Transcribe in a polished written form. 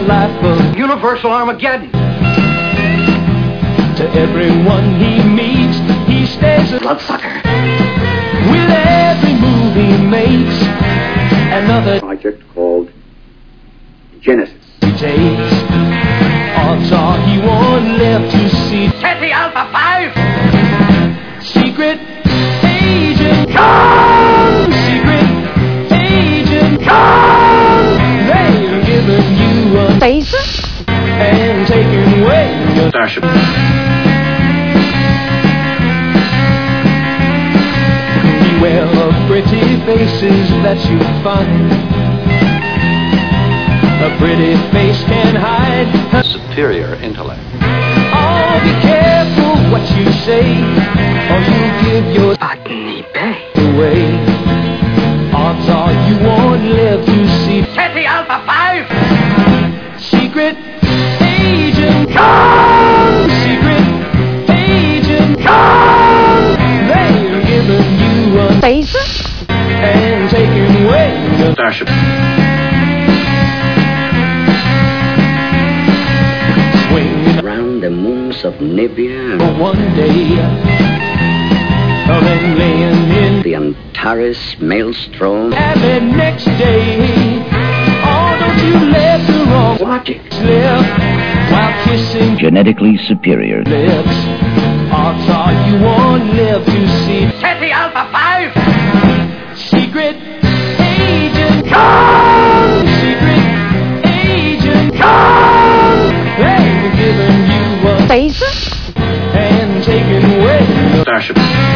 life of Universal Armageddon. To everyone he meets, he stays a Bloodsucker. with every move he makes. Another Project called Genesis. he takes. Odds are he won't live to see Ceti Alpha 5. Secret Agent Kong! Secret Agent Kong! They've given you a Face? and taken away your Starship. beware of pretty faces that you find. A pretty face can hide. Superior intellect. Oh, be careful what you say, or you'll give your Botany Bay. away. Odds are you won't live to see Ceti Alpha 5. Secret Agent Kong! Secret Agent Kong! They've given you a Face? and taken away your Starship. swing Around the moons of Nibia, for one day. Oh, then laying in the Antares maelstrom, and the next day. Oh, don't you let the wrong Logic. slip while kissing genetically superior. lips. Odds are you won't live to see Ceti Alpha 5. Secret Agent Kong! Secret Agent Kong! They've given you a Face? and taken away your Starship.